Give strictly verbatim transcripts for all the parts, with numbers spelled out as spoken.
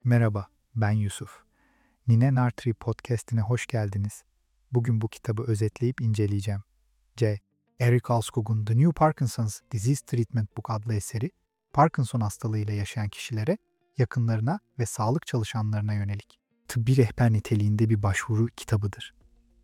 Merhaba, ben Yusuf. Nine Nartri podcast'ine hoş geldiniz. Bugün bu kitabı özetleyip inceleyeceğim. C. Eric Alskog'un The New Parkinson's Disease Treatment Book adlı eseri, Parkinson hastalığıyla yaşayan kişilere, yakınlarına ve sağlık çalışanlarına yönelik tıbbi rehber niteliğinde bir başvuru kitabıdır.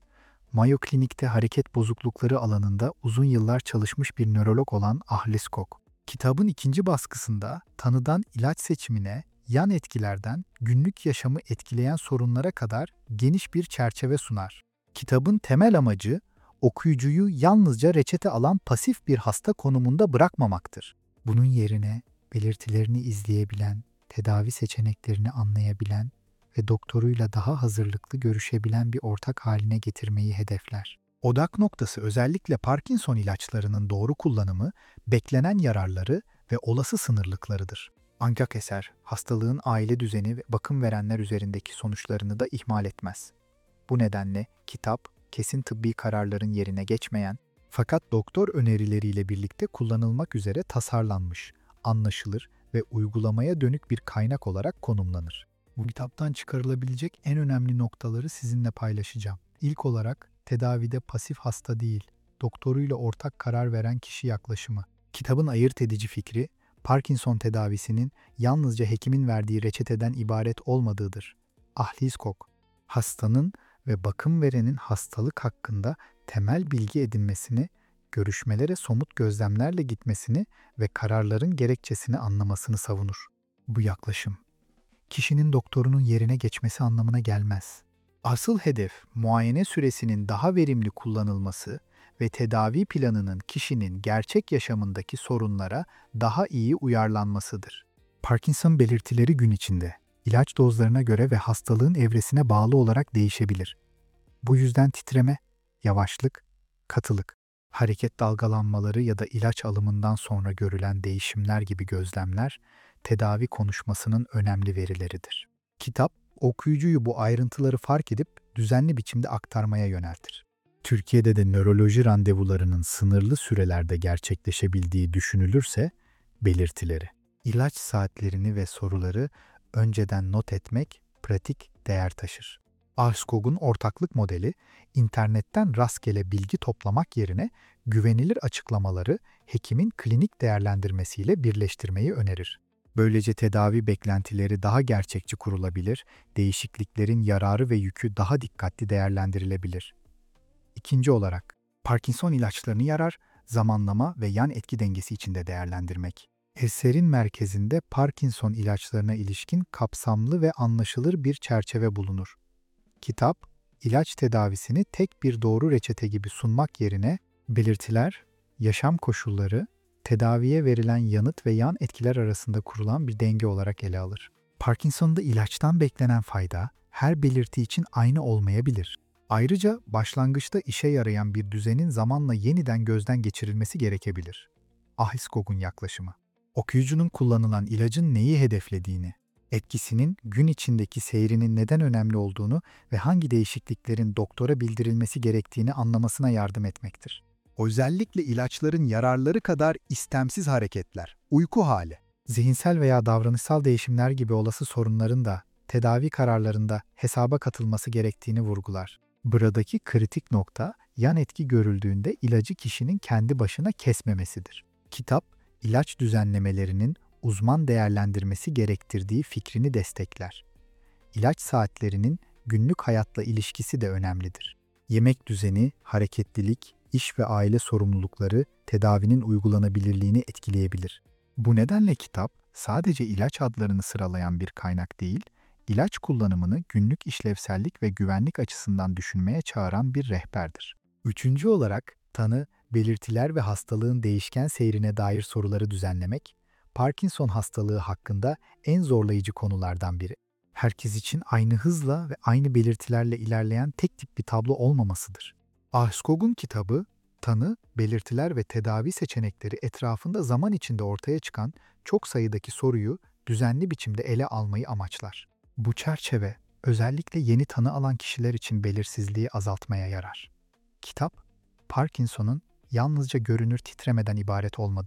Mayo Klinik'te hareket bozuklukları alanında uzun yıllar çalışmış bir nörolog olan Alskog, kitabın ikinci baskısında tanıdan ilaç seçimine, yan etkilerden günlük yaşamı etkileyen sorunlara kadar geniş bir çerçeve sunar. Kitabın temel amacı, okuyucuyu yalnızca reçete alan pasif bir hasta konumunda bırakmamaktır. Bunun yerine belirtilerini izleyebilen, tedavi seçeneklerini anlayabilen ve doktoruyla daha hazırlıklı görüşebilen bir ortak haline getirmeyi hedefler. Odak noktası özellikle Parkinson ilaçlarının doğru kullanımı, beklenen yararları ve olası sınırlıklarıdır. Ancak eser, hastalığın aile düzeni ve bakım verenler üzerindeki sonuçlarını da ihmal etmez. Bu nedenle kitap, kesin tıbbi kararların yerine geçmeyen, fakat doktor önerileriyle birlikte kullanılmak üzere tasarlanmış, anlaşılır ve uygulamaya dönük bir kaynak olarak konumlanır. Bu kitaptan çıkarılabilecek en önemli noktaları sizinle paylaşacağım. İlk olarak, tedavide pasif hasta değil, doktoruyla ortak karar veren kişi yaklaşımı. Kitabın ayırt edici fikri, Parkinson tedavisinin yalnızca hekimin verdiği reçeteden ibaret olmadığıdır. Alskog, hastanın ve bakım verenin hastalık hakkında temel bilgi edinmesini, görüşmelere somut gözlemlerle gitmesini ve kararların gerekçesini anlamasını savunur. Bu yaklaşım, kişinin doktorunun yerine geçmesi anlamına gelmez. Asıl hedef, muayene süresinin daha verimli kullanılması ve tedavi planının kişinin gerçek yaşamındaki sorunlara daha iyi uyarlanmasıdır. Parkinson belirtileri gün içinde, ilaç dozlarına göre ve hastalığın evresine bağlı olarak değişebilir. Bu yüzden titreme, yavaşlık, katılık, hareket dalgalanmaları ya da ilaç alımından sonra görülen değişimler gibi gözlemler, tedavi konuşmasının önemli verileridir. Kitap, okuyucuyu bu ayrıntıları fark edip düzenli biçimde aktarmaya yöneltir. Türkiye'de de nöroloji randevularının sınırlı sürelerde gerçekleşebildiği düşünülürse, belirtileri, ilaç saatlerini ve soruları önceden not etmek pratik değer taşır. Alskog'un ortaklık modeli, internetten rastgele bilgi toplamak yerine güvenilir açıklamaları hekimin klinik değerlendirmesiyle birleştirmeyi önerir. Böylece tedavi beklentileri daha gerçekçi kurulabilir, değişikliklerin yararı ve yükü daha dikkatli değerlendirilebilir. İkinci olarak, Parkinson ilaçlarını yarar, zamanlama ve yan etki dengesi içinde değerlendirmek. Eserin merkezinde Parkinson ilaçlarına ilişkin kapsamlı ve anlaşılır bir çerçeve bulunur. Kitap, ilaç tedavisini tek bir doğru reçete gibi sunmak yerine belirtiler, yaşam koşulları, tedaviye verilen yanıt ve yan etkiler arasında kurulan bir denge olarak ele alır. Parkinson'da ilaçtan beklenen fayda her belirti için aynı olmayabilir. Ayrıca başlangıçta işe yarayan bir düzenin zamanla yeniden gözden geçirilmesi gerekebilir. Alskog'un yaklaşımı, okuyucunun kullanılan ilacın neyi hedeflediğini, etkisinin gün içindeki seyrinin neden önemli olduğunu ve hangi değişikliklerin doktora bildirilmesi gerektiğini anlamasına yardım etmektir. Özellikle ilaçların yararları kadar istemsiz hareketler, uyku hali, zihinsel veya davranışsal değişimler gibi olası sorunların da tedavi kararlarında hesaba katılması gerektiğini vurgular. Buradaki kritik nokta, yan etki görüldüğünde ilacı kişinin kendi başına kesmemesidir. Kitap, ilaç düzenlemelerinin uzman değerlendirmesi gerektirdiği fikrini destekler. İlaç saatlerinin günlük hayatla ilişkisi de önemlidir. Yemek düzeni, hareketlilik, iş ve aile sorumlulukları tedavinin uygulanabilirliğini etkileyebilir. Bu nedenle kitap sadece ilaç adlarını sıralayan bir kaynak değil, ilaç kullanımını günlük işlevsellik ve güvenlik açısından düşünmeye çağıran bir rehberdir. Üçüncü olarak, tanı, belirtiler ve hastalığın değişken seyrine dair soruları düzenlemek, Parkinson hastalığı hakkında en zorlayıcı konulardan biri. Herkes için aynı hızla ve aynı belirtilerle ilerleyen tek tip bir tablo olmamasıdır. Alskog'un kitabı, tanı, belirtiler ve tedavi seçenekleri etrafında zaman içinde ortaya çıkan çok sayıdaki soruyu düzenli biçimde ele almayı amaçlar. Bu çerçeve, özellikle yeni tanı alan kişiler için belirsizliği azaltmaya yarar. Kitap, Parkinson'un yalnızca görünür titremeden ibaret olmadığını,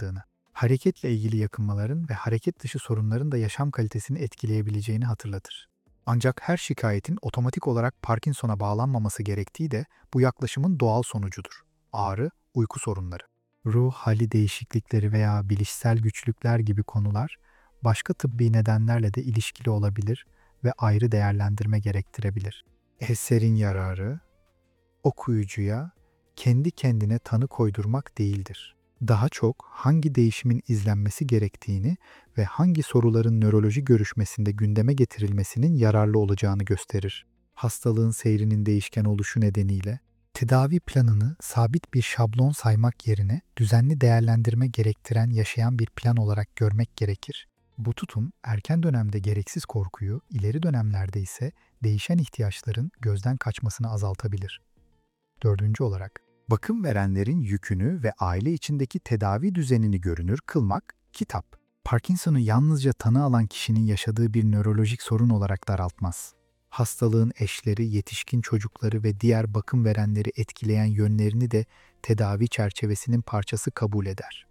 Hareketle ilgili yakınmaların ve hareket dışı sorunların da yaşam kalitesini etkileyebileceğini hatırlatır. Ancak her şikayetin otomatik olarak Parkinson'a bağlanmaması gerektiği de bu yaklaşımın doğal sonucudur. Ağrı, uyku sorunları, ruh hali değişiklikleri veya bilişsel güçlükler gibi konular başka tıbbi nedenlerle de ilişkili olabilir ve ayrı değerlendirme gerektirebilir. Eserin yararı, okuyucuya kendi kendine tanı koydurmak değildir. Daha çok hangi değişimin izlenmesi gerektiğini ve hangi soruların nöroloji görüşmesinde gündeme getirilmesinin yararlı olacağını gösterir. Hastalığın seyrinin değişken oluşu nedeniyle tedavi planını sabit bir şablon saymak yerine düzenli değerlendirme gerektiren yaşayan bir plan olarak görmek gerekir. Bu tutum erken dönemde gereksiz korkuyu, ileri dönemlerde ise değişen ihtiyaçların gözden kaçmasını azaltabilir. Dördüncü olarak, bakım verenlerin yükünü ve aile içindeki tedavi düzenini görünür kılmak, kitap. Parkinson'u yalnızca tanı alan kişinin yaşadığı bir nörolojik sorun olarak daraltmaz. Hastalığın eşleri, yetişkin çocukları ve diğer bakım verenleri etkileyen yönlerini de tedavi çerçevesinin parçası kabul eder.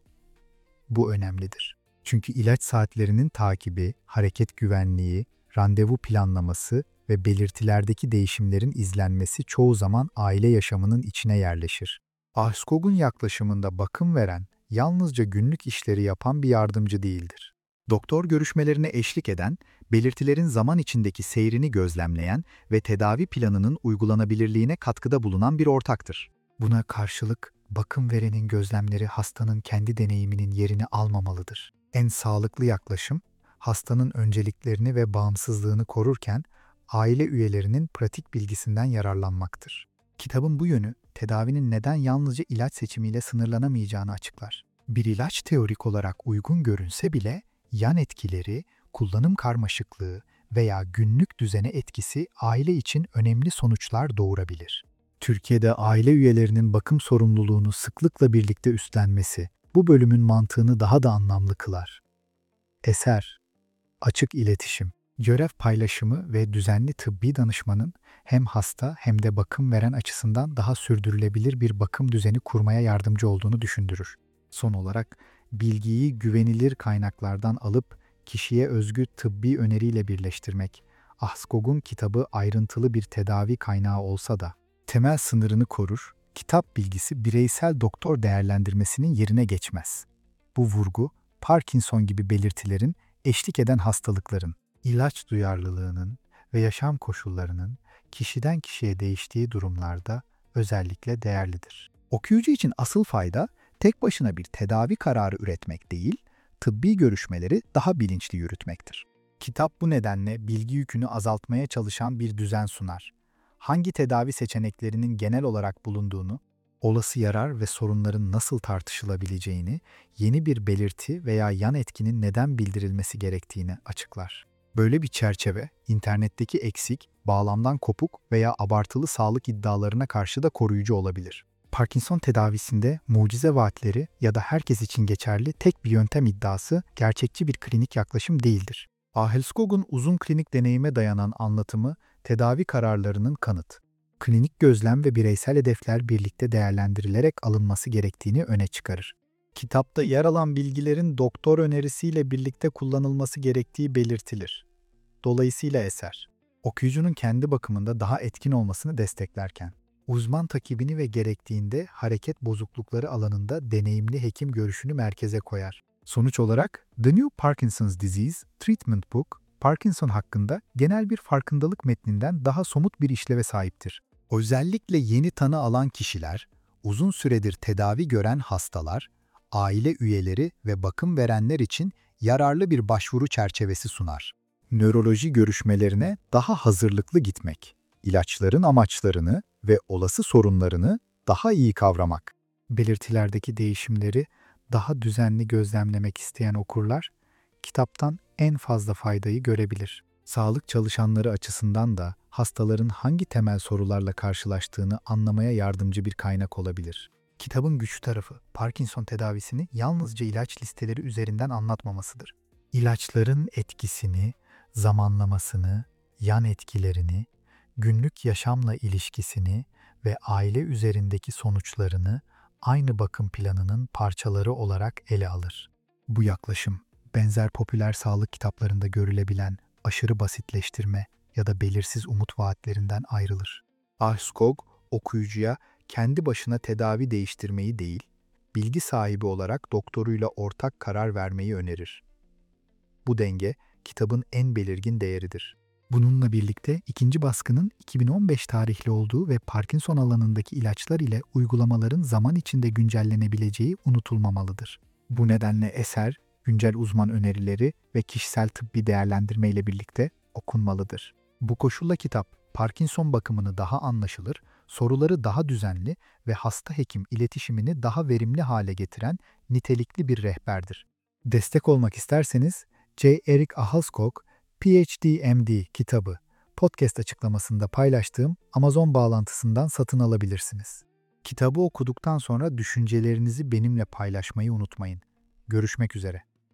Bu önemlidir. Çünkü ilaç saatlerinin takibi, hareket güvenliği, randevu planlaması ve belirtilerdeki değişimlerin izlenmesi çoğu zaman aile yaşamının içine yerleşir. Ashkog'un yaklaşımında bakım veren, yalnızca günlük işleri yapan bir yardımcı değildir. Doktor görüşmelerine eşlik eden, belirtilerin zaman içindeki seyrini gözlemleyen ve tedavi planının uygulanabilirliğine katkıda bulunan bir ortaktır. Buna karşılık, bakım verenin gözlemleri hastanın kendi deneyiminin yerini almamalıdır. En sağlıklı yaklaşım, hastanın önceliklerini ve bağımsızlığını korurken, aile üyelerinin pratik bilgisinden yararlanmaktır. Kitabın bu yönü, tedavinin neden yalnızca ilaç seçimiyle sınırlanamayacağını açıklar. Bir ilaç teorik olarak uygun görünse bile, yan etkileri, kullanım karmaşıklığı veya günlük düzene etkisi aile için önemli sonuçlar doğurabilir. Türkiye'de aile üyelerinin bakım sorumluluğunu sıklıkla birlikte üstlenmesi, bu bölümün mantığını daha da anlamlı kılar. Eser, açık iletişim, görev paylaşımı ve düzenli tıbbi danışmanın hem hasta hem de bakım veren açısından daha sürdürülebilir bir bakım düzeni kurmaya yardımcı olduğunu düşündürür. Son olarak, bilgiyi güvenilir kaynaklardan alıp kişiye özgü tıbbi öneriyle birleştirmek, Ashkog'un kitabı ayrıntılı bir tedavi kaynağı olsa da, temel sınırını korur, kitap bilgisi bireysel doktor değerlendirmesinin yerine geçmez. Bu vurgu, Parkinson gibi belirtilerin eşlik eden hastalıkların, ilaç duyarlılığının ve yaşam koşullarının kişiden kişiye değiştiği durumlarda özellikle değerlidir. Okuyucu için asıl fayda, tek başına bir tedavi kararı üretmek değil, tıbbi görüşmeleri daha bilinçli yürütmektir. Kitap bu nedenle bilgi yükünü azaltmaya çalışan bir düzen sunar. Hangi tedavi seçeneklerinin genel olarak bulunduğunu, olası yarar ve sorunların nasıl tartışılabileceğini, yeni bir belirti veya yan etkinin neden bildirilmesi gerektiğini açıklar. Böyle bir çerçeve, internetteki eksik, bağlamdan kopuk veya abartılı sağlık iddialarına karşı da koruyucu olabilir. Parkinson tedavisinde mucize vaatleri ya da herkes için geçerli tek bir yöntem iddiası gerçekçi bir klinik yaklaşım değildir. Ashkog'un uzun klinik deneyime dayanan anlatımı, tedavi kararlarının kanıt, klinik gözlem ve bireysel hedefler birlikte değerlendirilerek alınması gerektiğini öne çıkarır. Kitapta yer alan bilgilerin doktor önerisiyle birlikte kullanılması gerektiği belirtilir. Dolayısıyla eser, okuyucunun kendi bakımında daha etkin olmasını desteklerken, uzman takibini ve gerektiğinde hareket bozuklukları alanında deneyimli hekim görüşünü merkeze koyar. Sonuç olarak, The New Parkinson's Disease Treatment Book, Parkinson hakkında genel bir farkındalık metninden daha somut bir işleve sahiptir. Özellikle yeni tanı alan kişiler, uzun süredir tedavi gören hastalar, aile üyeleri ve bakım verenler için yararlı bir başvuru çerçevesi sunar. Nöroloji görüşmelerine daha hazırlıklı gitmek, ilaçların amaçlarını ve olası sorunlarını daha iyi kavramak, belirtilerdeki değişimleri daha düzenli gözlemlemek isteyen okurlar, kitaptan en fazla faydayı görebilir. Sağlık çalışanları açısından da hastaların hangi temel sorularla karşılaştığını anlamaya yardımcı bir kaynak olabilir. Kitabın güçlü tarafı, Parkinson tedavisini yalnızca ilaç listeleri üzerinden anlatmamasıdır. İlaçların etkisini, zamanlamasını, yan etkilerini, günlük yaşamla ilişkisini ve aile üzerindeki sonuçlarını aynı bakım planının parçaları olarak ele alır. Bu yaklaşım, benzer popüler sağlık kitaplarında görülebilen aşırı basitleştirme ya da belirsiz umut vaatlerinden ayrılır. Alskog, okuyucuya kendi başına tedavi değiştirmeyi değil, bilgi sahibi olarak doktoruyla ortak karar vermeyi önerir. Bu denge, kitabın en belirgin değeridir. Bununla birlikte ikinci baskının iki bin on beş tarihli olduğu ve Parkinson alanındaki ilaçlar ile uygulamaların zaman içinde güncellenebileceği unutulmamalıdır. Bu nedenle eser, güncel uzman önerileri ve kişisel tıbbi değerlendirme ile birlikte okunmalıdır. Bu koşulla kitap, Parkinson bakımını daha anlaşılır, soruları daha düzenli ve hasta-hekim iletişimini daha verimli hale getiren nitelikli bir rehberdir. Destek olmak isterseniz, J. Eric Alskog, P H D M D kitabı, podcast açıklamasında paylaştığım Amazon bağlantısından satın alabilirsiniz. Kitabı okuduktan sonra düşüncelerinizi benimle paylaşmayı unutmayın. Görüşmek üzere.